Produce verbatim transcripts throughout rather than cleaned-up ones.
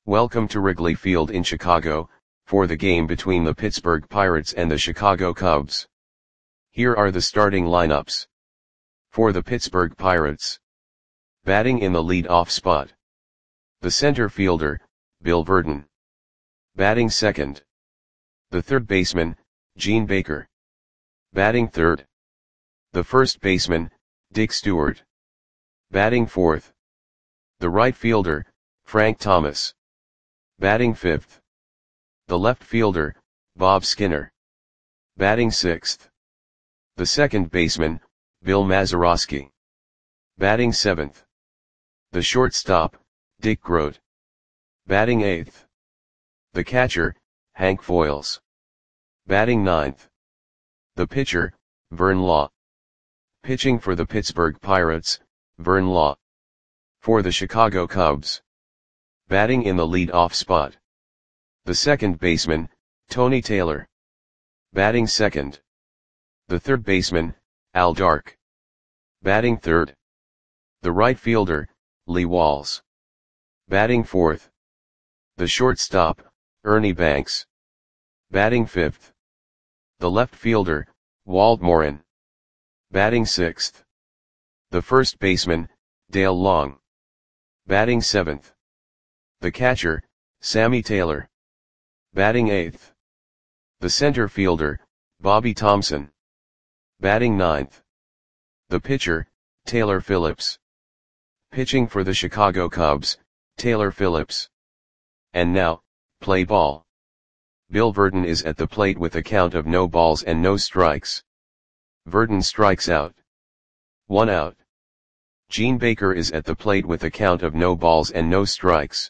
Welcome to Wrigley Field in Chicago, for the game between the Pittsburgh Pirates and the Chicago Cubs. Here are the starting lineups. For the Pittsburgh Pirates. Batting in the lead-off spot. The center fielder, Bill Virdon. Batting second. The third baseman, Gene Baker. Batting third. The first baseman, Dick Stewart. Batting fourth. The right fielder, Frank Thomas. Batting fifth. The left fielder, Bob Skinner. Batting sixth. The second baseman, Bill Mazeroski. Batting seventh. The shortstop, Dick Groat. Batting eighth. The catcher, Hank Foils. Batting ninth. The pitcher, Vern Law. Pitching for the Pittsburgh Pirates, Vern Law. For the Chicago Cubs. Batting in the lead-off spot. The second baseman, Tony Taylor. Batting second. The third baseman, Al Dark. Batting third. The right fielder, Lee Walls. Batting fourth. The shortstop, Ernie Banks. Batting fifth. The left fielder, Walt Morin. Batting sixth. The first baseman, Dale Long. Batting seventh. The catcher, Sammy Taylor. Batting eighth. The center fielder, Bobby Thompson. Batting ninth. The pitcher, Taylor Phillips. Pitching for the Chicago Cubs, Taylor Phillips. And now, play ball. Bill Virdon is at the plate with a count of no balls and no strikes. Virdon strikes out. One out. Gene Baker is at the plate with a count of no balls and no strikes.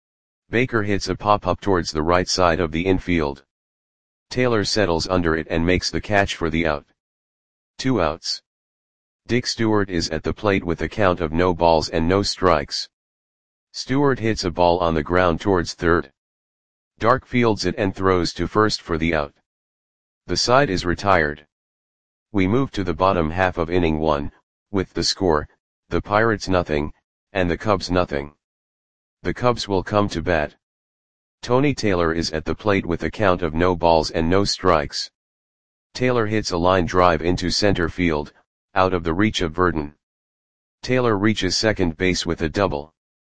Baker hits a pop-up towards the right side of the infield. Taylor settles under it and makes the catch for the out. Two outs. Dick Stewart is at the plate with a count of no balls and no strikes. Stewart hits a ball on the ground towards third. Dark fields it and throws to first for the out. The side is retired. We move to the bottom half of inning one, with the score, the Pirates nothing, and the Cubs nothing. The Cubs will come to bat. Tony Taylor is at the plate with a count of no balls and no strikes. Taylor hits a line drive into center field, out of the reach of Virdon. Taylor reaches second base with a double.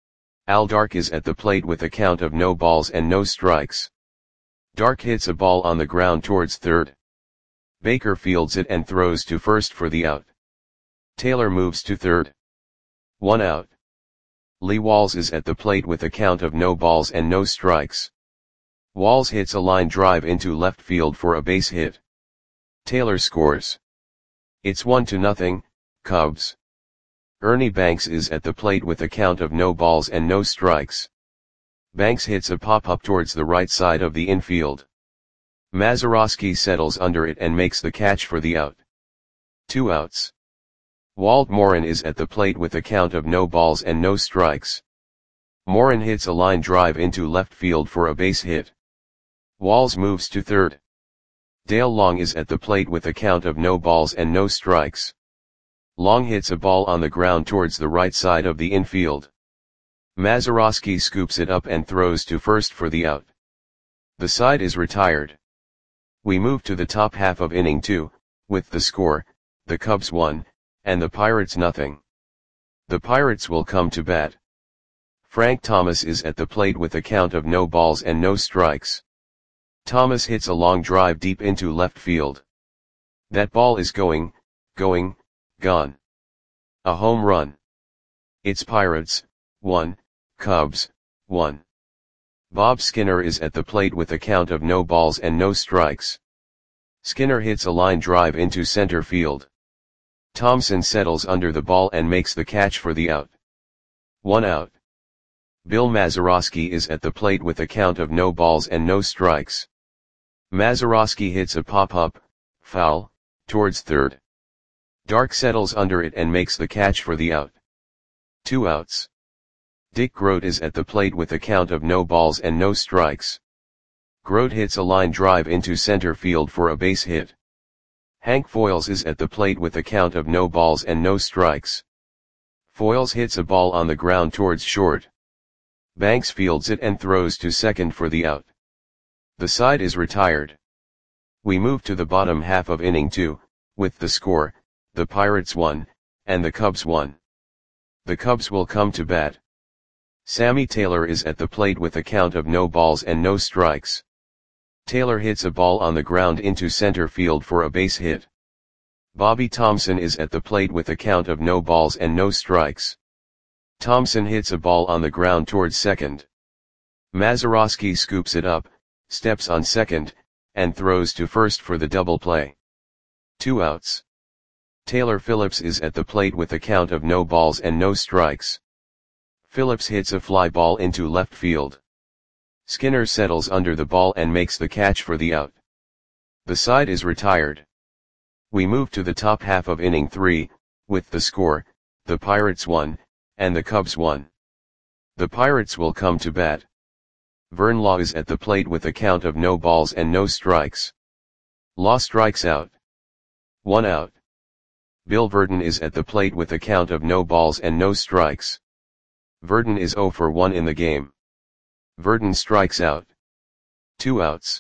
Al Dark is at the plate with a count of no balls and no strikes. Dark hits a ball on the ground towards third. Baker fields it and throws to first for the out. Taylor moves to third. One out. Lee Walls is at the plate with a count of no balls and no strikes. Walls hits a line drive into left field for a base hit. Taylor scores. It's one to nothing, Cubs. Ernie Banks is at the plate with a count of no balls and no strikes. Banks hits a pop-up towards the right side of the infield. Mazeroski settles under it and makes the catch for the out. Two outs. Walt Morin is at the plate with a count of no balls and no strikes. Morin hits a line drive into left field for a base hit. Walls moves to third. Dale Long is at the plate with a count of no balls and no strikes. Long hits a ball on the ground towards the right side of the infield. Mazeroski scoops it up and throws to first for the out. The side is retired. We move to the top half of inning two, with the score, the Cubs one, and the Pirates nothing. The Pirates will come to bat. Frank Thomas is at the plate with a count of no balls and no strikes. Thomas hits a long drive deep into left field. That ball is going, going, gone. A home run. It's Pirates, one, Cubs, one. Bob Skinner is at the plate with a count of no balls and no strikes. Skinner hits a line drive into center field. Thompson settles under the ball and makes the catch for the out. One out. Bill Mazeroski is at the plate with a count of no balls and no strikes. Mazeroski hits a pop-up, foul, towards third. Dark settles under it and makes the catch for the out. Two outs. Dick Groat is at the plate with a count of no balls and no strikes. Groat hits a line drive into center field for a base hit. Hank Foils is at the plate with a count of no balls and no strikes. Foils hits a ball on the ground towards short. Banks fields it and throws to second for the out. The side is retired. We move to the bottom half of inning two, with the score, the Pirates one, and the Cubs one. The Cubs will come to bat. Sammy Taylor is at the plate with a count of no balls and no strikes. Taylor hits a ball on the ground into center field for a base hit. Bobby Thomson is at the plate with a count of no balls and no strikes. Thomson hits a ball on the ground towards second. Mazeroski scoops it up, steps on second, and throws to first for the double play. Two outs. Taylor Phillips is at the plate with a count of no balls and no strikes. Phillips hits a fly ball into left field. Skinner settles under the ball and makes the catch for the out. The side is retired. We move to the top half of inning three, with the score, the Pirates one, and the Cubs one. The Pirates will come to bat. Vern Law is at the plate with a count of no balls and no strikes. Law strikes out. One out. Bill Verdon is at the plate with a count of no balls and no strikes. Verdon is oh for one in the game. Verdon strikes out. Two outs.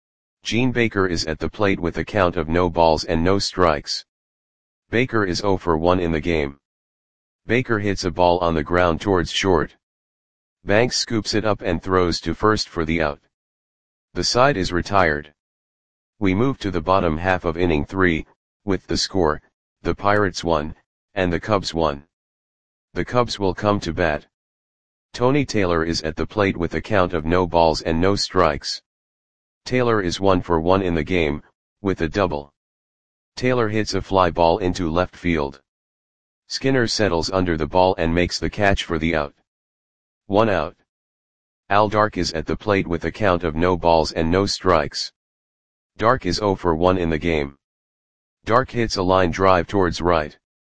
Gene Baker is at the plate with a count of no balls and no strikes. Baker is oh for one in the game. Baker hits a ball on the ground towards short. Banks scoops it up and throws to first for the out. The side is retired. We move to the bottom half of inning three, with the score, the Pirates one, and the Cubs one. The Cubs will come to bat. Tony Taylor is at the plate with a count of no balls and no strikes. Taylor is one for one in the game, with a double. Taylor hits a fly ball into left field. Skinner settles under the ball and makes the catch for the out. One out. Al Dark is at the plate with a count of no balls and no strikes. Dark is oh for one in the game. Dark hits a line drive towards right.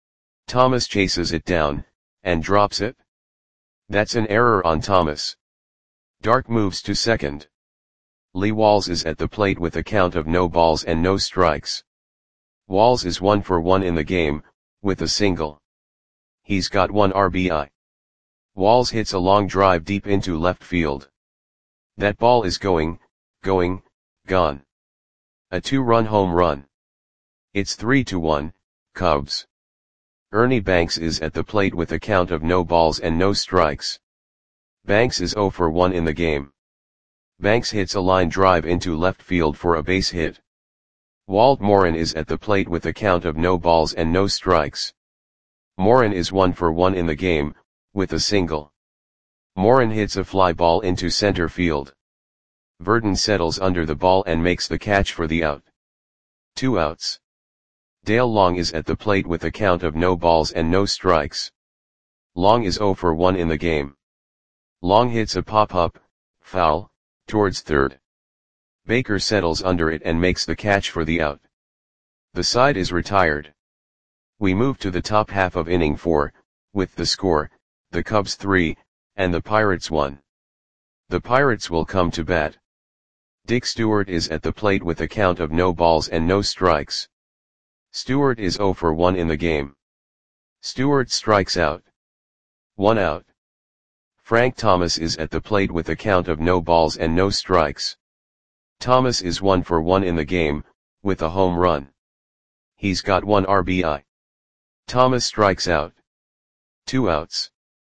Thomas chases it down, and drops it. That's an error on Thomas. Dark moves to second. Lee Walls is at the plate with a count of no balls and no strikes. Walls is one for one in the game, with a single. He's got one R B I. Walls hits a long drive deep into left field. That ball is going, going, gone. A two-run home run. It's three to one, Cubs. Ernie Banks is at the plate with a count of no balls and no strikes. Banks is oh for one in the game. Banks hits a line drive into left field for a base hit. Walt Morin is at the plate with a count of no balls and no strikes. Morin is one for one in the game, with a single. Morin hits a fly ball into center field. Verdon settles under the ball and makes the catch for the out. Two outs. Dale Long is at the plate with a count of no balls and no strikes. Long is oh for one in the game. Long hits a pop-up, foul, towards third. Baker settles under it and makes the catch for the out. The side is retired. We move to the top half of inning four, with the score, the Cubs three, and the Pirates one. The Pirates will come to bat. Dick Stewart is at the plate with a count of no balls and no strikes. Stewart is oh for one in the game. Stewart strikes out. One out. Frank Thomas is at the plate with a count of no balls and no strikes. Thomas is one for one in the game, with a home run. He's got one R B I. Thomas strikes out. Two outs.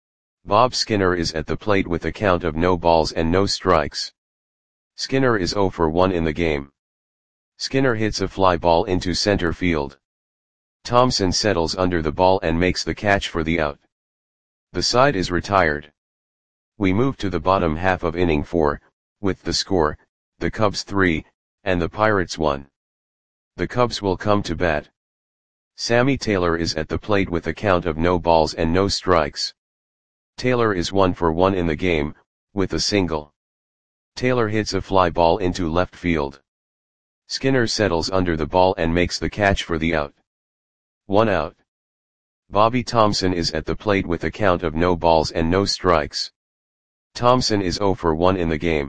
Bob Skinner is at the plate with a count of no balls and no strikes. Skinner is oh for one in the game. Skinner hits a fly ball into center field. Thompson settles under the ball and makes the catch for the out. The side is retired. We move to the bottom half of inning four, with the score, the Cubs three, and the Pirates one. The Cubs will come to bat. Sammy Taylor is at the plate with a count of no balls and no strikes. Taylor is one for one in the game, with a single. Taylor hits a fly ball into left field. Skinner settles under the ball and makes the catch for the out. One out. Bobby Thomson is at the plate with a count of no balls and no strikes. Thomson is oh for one in the game.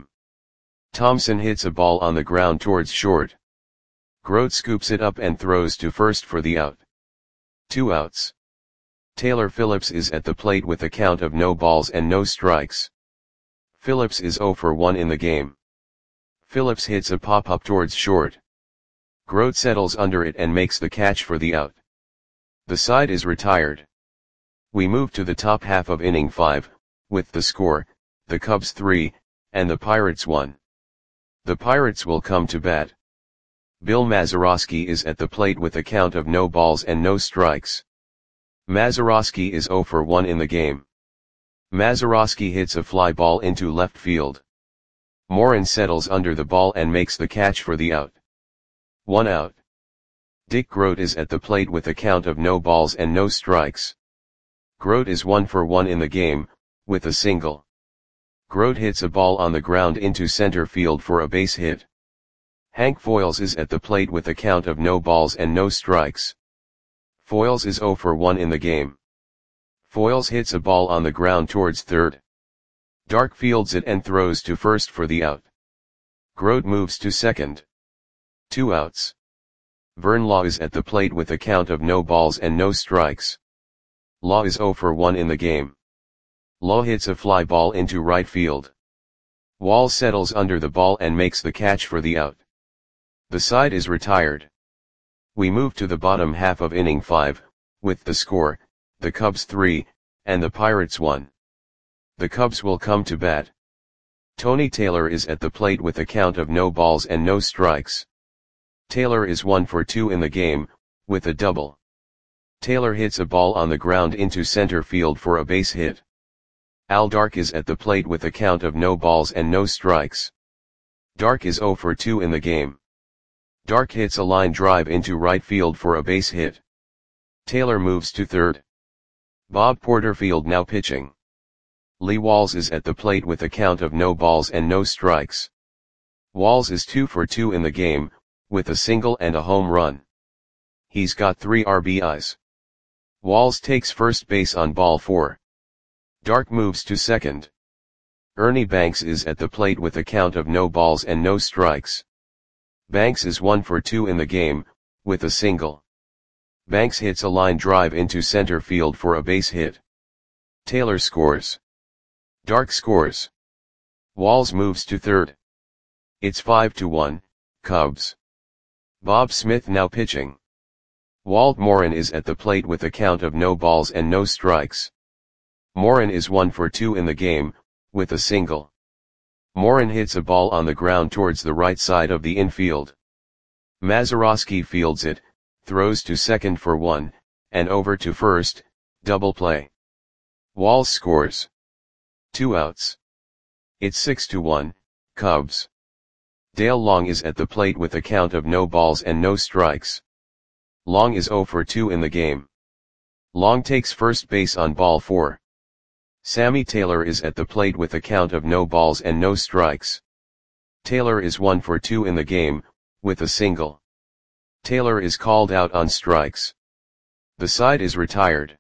Thomson hits a ball on the ground towards short. Grote scoops it up and throws to first for the out. Two outs. Taylor Phillips is at the plate with a count of no balls and no strikes. Phillips is zero for one in the game. Phillips hits a pop-up towards short. Grote settles under it and makes the catch for the out. The side is retired. We move to the top half of inning five, with the score, the Cubs three, and the Pirates one. The Pirates will come to bat. Bill Mazeroski is at the plate with a count of no balls and no strikes. Mazeroski is zero for one in the game. Mazeroski hits a fly ball into left field. Morin settles under the ball and makes the catch for the out. One out. Dick Grote is at the plate with a count of no balls and no strikes. Grote is one for one in the game, with a single. Grote hits a ball on the ground into center field for a base hit. Hank Foils is at the plate with a count of no balls and no strikes. Foils is zero for one in the game. Foils hits a ball on the ground towards third. Dark fields it and throws to first for the out. Grote moves to second. Two outs. Vern Law is at the plate with a count of no balls and no strikes. Law is zero for one in the game. Law hits a fly ball into right field. Wall settles under the ball and makes the catch for the out. The side is retired. We move to the bottom half of inning five, with the score, the Cubs three, and the Pirates one. The Cubs will come to bat. Tony Taylor is at the plate with a count of no balls and no strikes. Taylor is one for two in the game, with a double. Taylor hits a ball on the ground into center field for a base hit. Al Dark is at the plate with a count of no balls and no strikes. Dark is zero for two in the game. Dark hits a line drive into right field for a base hit. Taylor moves to third. Bob Porterfield now pitching. Lee Walls is at the plate with a count of no balls and no strikes. Walls is two for two in the game, with a single and a home run. He's got three R B Is. Walls takes first base on ball four. Dark moves to second. Ernie Banks is at the plate with a count of no balls and no strikes. Banks is one for two in the game, with a single. Banks hits a line drive into center field for a base hit. Taylor scores. Dark scores. Walls moves to third. It's five to one, Cubs. Bob Smith now pitching. Walt Morin is at the plate with a count of no balls and no strikes. Morin is one for two in the game, with a single. Morin hits a ball on the ground towards the right side of the infield. Mazeroski fields it, throws to second for one, and over to first, double play. Walls scores. Two outs. It's six to one, Cubs. Dale Long is at the plate with a count of no balls and no strikes. Long is zero for two in the game. Long takes first base on ball four. Sammy Taylor is at the plate with a count of no balls and no strikes. Taylor is one for two in the game, with a single. Taylor is called out on strikes. The side is retired.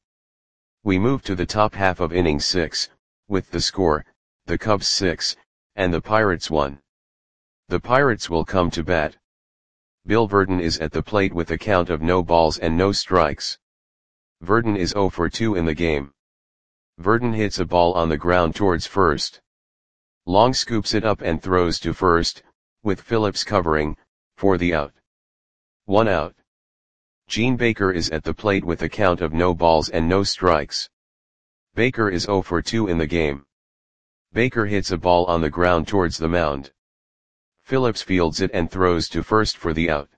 We move to the top half of inning six, with the score, the Cubs six, and the Pirates one. The Pirates will come to bat. Bill Verdon is at the plate with a count of no balls and no strikes. Verdon is zero for two in the game. Verdon hits a ball on the ground towards first. Long scoops it up and throws to first, with Phillips covering, for the out. One out. Gene Baker is at the plate with a count of no balls and no strikes. Baker is zero for two in the game. Baker hits a ball on the ground towards the mound. Phillips fields it and throws to first for the out.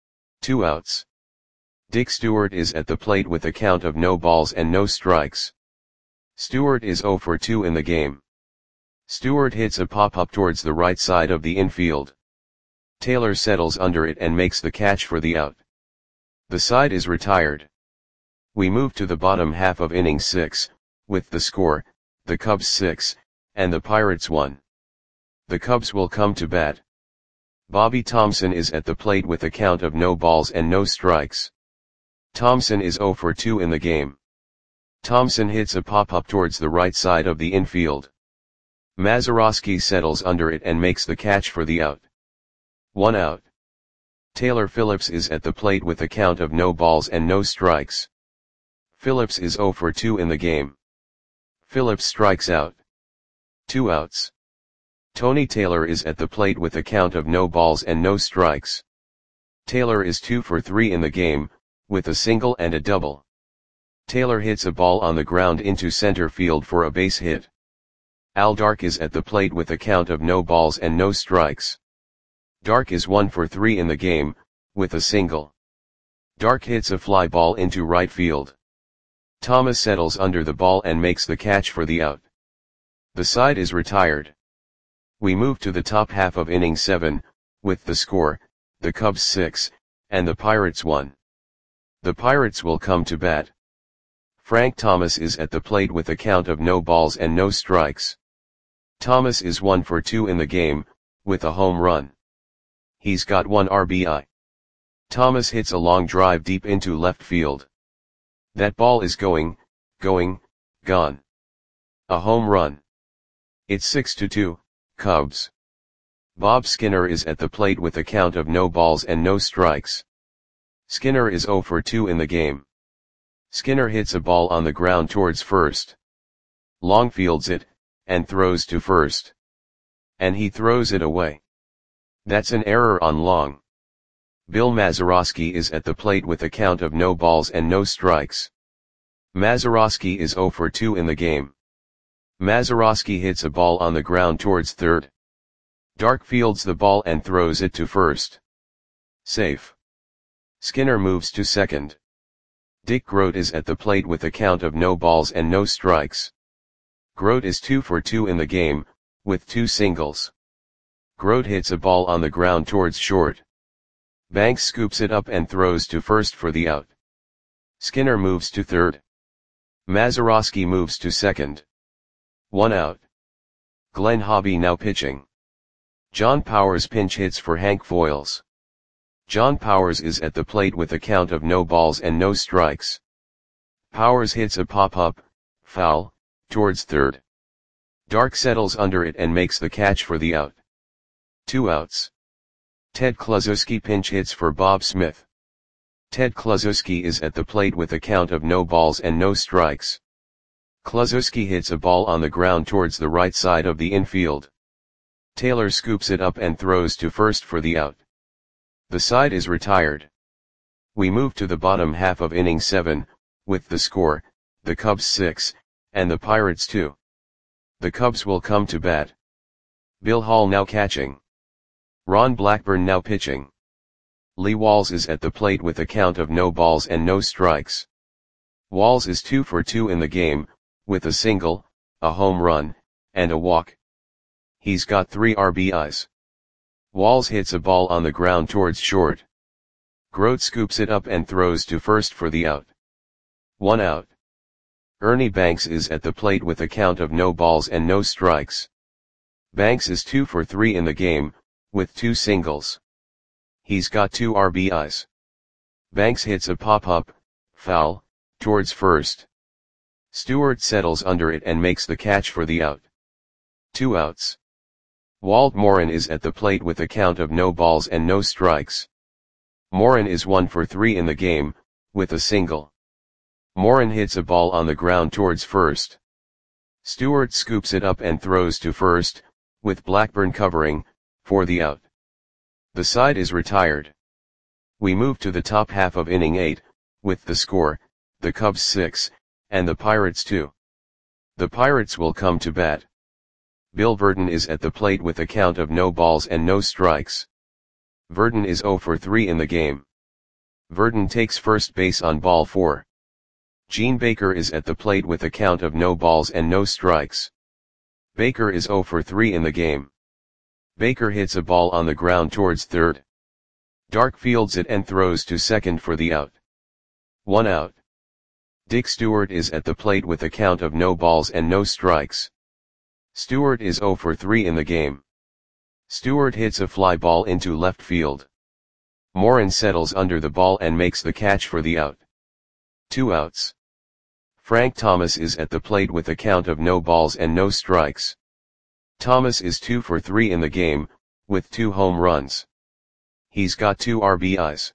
Two outs. Dick Stewart is at the plate with a count of no balls and no strikes. Stewart is zero for two in the game. Stewart hits a pop-up towards the right side of the infield. Taylor settles under it and makes the catch for the out. The side is retired. We move to the bottom half of inning six, with the score, the Cubs six, and the Pirates one. The Cubs will come to bat. Bobby Thompson is at the plate with a count of no balls and no strikes. Thompson is zero for two in the game. Thompson hits a pop-up towards the right side of the infield. Mazeroski settles under it and makes the catch for the out. One out. Taylor Phillips is at the plate with a count of no balls and no strikes. Phillips is zero for two in the game. Phillips strikes out. Two outs. Tony Taylor is at the plate with a count of no balls and no strikes. Taylor is two for three in the game, with a single and a double. Taylor hits a ball on the ground into center field for a base hit. Al Dark is at the plate with a count of no balls and no strikes. Dark is one for three in the game, with a single. Dark hits a fly ball into right field. Thomas settles under the ball and makes the catch for the out. The side is retired. We move to the top half of inning seven, with the score, the Cubs six, and the Pirates one. The Pirates will come to bat. Frank Thomas is at the plate with a count of no balls and no strikes. Thomas is one for two in the game, with a home run. He's got one R B I. Thomas hits a long drive deep into left field. That ball is going, going, gone. A home run. It's six to two, Cubs. Bob Skinner is at the plate with a count of no balls and no strikes. Skinner is zero for two in the game. Skinner hits a ball on the ground towards first. Long fields it, and throws to first. And he throws it away. That's an error on Long. Bill Mazeroski is at the plate with a count of no balls and no strikes. Mazeroski is zero for two in the game. Mazeroski hits a ball on the ground towards third. Dark fields the ball and throws it to first. Safe. Skinner moves to second. Dick Groat is at the plate with a count of no balls and no strikes. Groat is two for two in the game, with two singles. Groat hits a ball on the ground towards short. Banks scoops it up and throws to first for the out. Skinner moves to third. Mazeroski moves to second. One out. Glenn Hobby now pitching. John Powers pinch hits for Hank Foiles. John Powers is at the plate with a count of no balls and no strikes. Powers hits a pop-up, foul, towards third. Dark settles under it and makes the catch for the out. Two outs. Ted Kluszewski pinch hits for Bob Smith. Ted Kluszewski is at the plate with a count of no balls and no strikes. Kluszewski hits a ball on the ground towards the right side of the infield. Taylor scoops it up and throws to first for the out. The side is retired. We move to the bottom half of inning seven, with the score, the Cubs six, and the Pirates two. The Cubs will come to bat. Bill Hall now catching. Ron Blackburn now pitching. Lee Walls is at the plate with a count of no balls and no strikes. Walls is two for two in the game, with a single, a home run, and a walk. He's got three R B Is. Walls hits a ball on the ground towards short. Groat scoops it up and throws to first for the out. One out. Ernie Banks is at the plate with a count of no balls and no strikes. Banks is two for three in the game, with two singles. He's got two R B Is. Banks hits a pop-up, foul, towards first. Stewart settles under it and makes the catch for the out. Two outs. Walt Morin is at the plate with a count of no balls and no strikes. Morin is one for three in the game, with a single. Morin hits a ball on the ground towards first. Stewart scoops it up and throws to first, with Blackburn covering, for the out. The side is retired. We move to the top half of inning eight, with the score, the Cubs six, and the Pirates two. The Pirates will come to bat. Bill Verdon is at the plate with a count of no balls and no strikes. Verdon is zero for three in the game. Verdon takes first base on ball four. Gene Baker is at the plate with a count of no balls and no strikes. Baker is zero for three in the game. Baker hits a ball on the ground towards third. Dark fields it and throws to second for the out. One out. Dick Stewart is at the plate with a count of no balls and no strikes. Stewart is zero for three in the game. Stewart hits a fly ball into left field. Morin settles under the ball and makes the catch for the out. Two outs. Frank Thomas is at the plate with a count of no balls and no strikes. Thomas is two for three in the game, with two home runs. He's got two R B Is.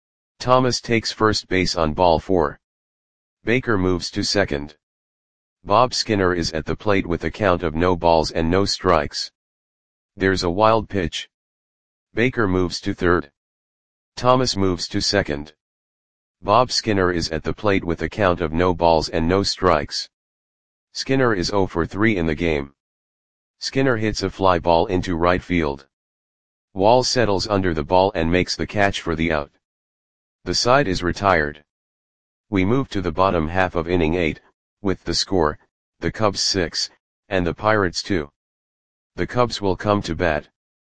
Thomas takes first base on ball four. Baker moves to second. Bob Skinner is at the plate with a count of no balls and no strikes. There's a wild pitch. Baker moves to third. Thomas moves to second. Bob Skinner is at the plate with a count of no balls and no strikes. Skinner is oh for three in the game. Skinner hits a fly ball into right field. Wall settles under the ball and makes the catch for the out. The side is retired. We move to the bottom half of inning eight, with the score, the Cubs six, and the Pirates two. The Cubs will come to bat.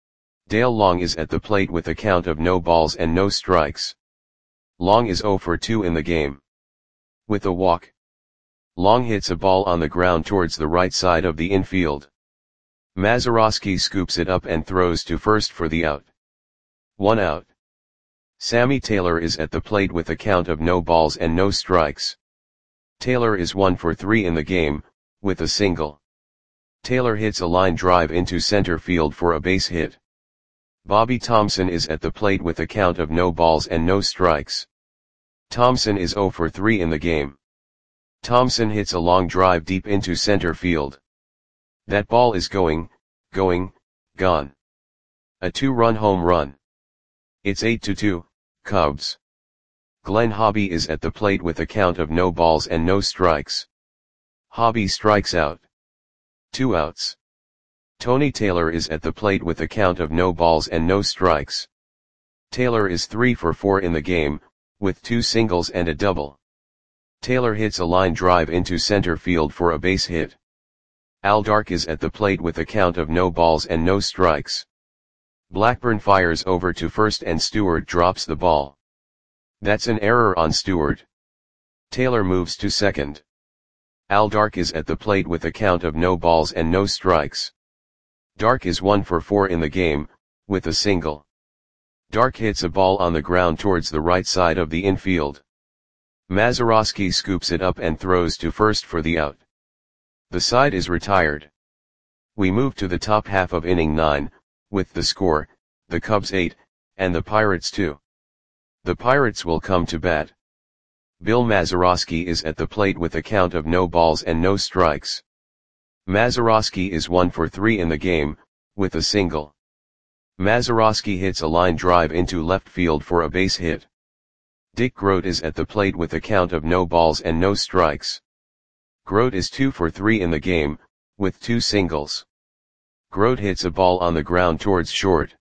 Dale Long is at the plate with a count of no balls and no strikes. Long is oh for two in the game. With a walk. Long hits a ball on the ground towards the right side of the infield. Mazeroski scoops it up and throws to first for the out. One out. Sammy Taylor is at the plate with a count of no balls and no strikes. Taylor is one for three in the game, with a single. Taylor hits a line drive into center field for a base hit. Bobby Thomson is at the plate with a count of no balls and no strikes. Thomson is oh for three in the game. Thomson hits a long drive deep into center field. That ball is going, going, gone. A two-run home run. It's eight to two, Cubs. Glenn Hobby is at the plate with a count of no balls and no strikes. Hobby strikes out. Two outs. Tony Taylor is at the plate with a count of no balls and no strikes. Taylor is three for four in the game, with two singles and a double. Taylor hits a line drive into center field for a base hit. Al Dark is at the plate with a count of no balls and no strikes. Blackburn fires over to first and Stewart drops the ball. That's an error on Stewart. Taylor moves to second. Al Dark is at the plate with a count of no balls and no strikes. Dark is one for four in the game, with a single. Dark hits a ball on the ground towards the right side of the infield. Mazeroski scoops it up and throws to first for the out. The side is retired. We move to the top half of inning nine, with the score, the Cubs eight, and the Pirates two. The Pirates will come to bat. Bill Mazeroski is at the plate with a count of no balls and no strikes. Mazeroski is one for three in the game, with a single. Mazeroski hits a line drive into left field for a base hit. Dick Grote is at the plate with a count of no balls and no strikes. Grote is two for three in the game, with two singles. Grote hits a ball on the ground towards short.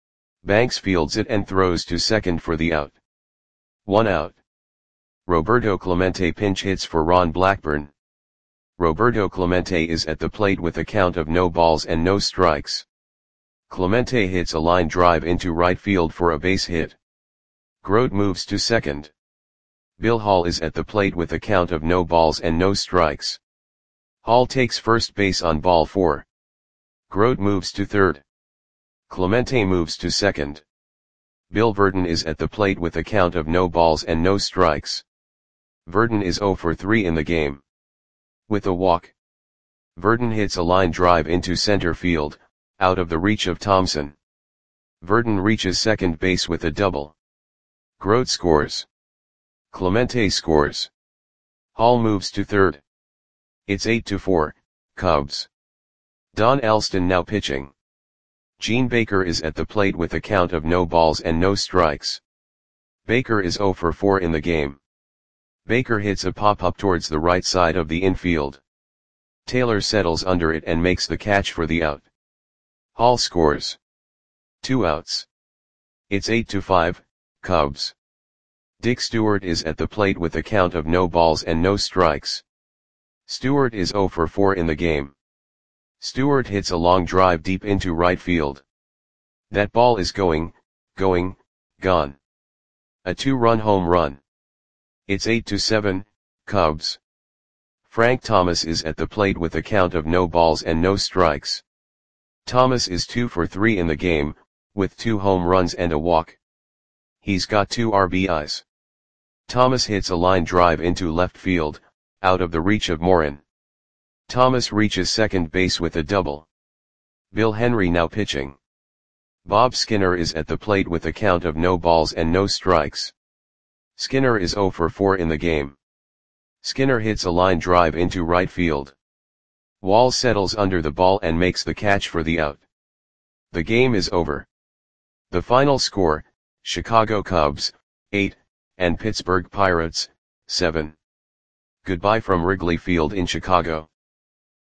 Banks fields it and throws to second for the out. One out. Roberto Clemente pinch hits for Ron Blackburn. Roberto Clemente is at the plate with a count of no balls and no strikes. Clemente hits a line drive into right field for a base hit. Grote moves to second. Bill Hall is at the plate with a count of no balls and no strikes. Hall takes first base on ball four. Grote moves to third. Clemente moves to second. Bill Verdon is at the plate with a count of no balls and no strikes. Verdon is oh for three in the game. With a walk. Verdon hits a line drive into center field, out of the reach of Thomson. Verdon reaches second base with a double. Grote scores. Clemente scores. Hall moves to third. It's eight to four, Cubs. Don Alston now pitching. Gene Baker is at the plate with a count of no balls and no strikes. Baker is oh for four in the game. Baker hits a pop-up towards the right side of the infield. Taylor settles under it and makes the catch for the out. Hall scores. Two outs. It's eight to five, Cubs. Dick Stewart is at the plate with a count of no balls and no strikes. Stewart is oh for four in the game. Stewart hits a long drive deep into right field. That ball is going, going, gone. A two-run home run. It's eight to seven, Cubs. Frank Thomas is at the plate with a count of no balls and no strikes. Thomas is two for three in the game, with two home runs and a walk. He's got two R B Is. Thomas hits a line drive into left field, out of the reach of Morin. Thomas reaches second base with a double. Bill Henry now pitching. Bob Skinner is at the plate with a count of no balls and no strikes. Skinner is oh for four in the game. Skinner hits a line drive into right field. Wall settles under the ball and makes the catch for the out. The game is over. The final score, Chicago Cubs, eight, and Pittsburgh Pirates, seven. Goodbye from Wrigley Field in Chicago.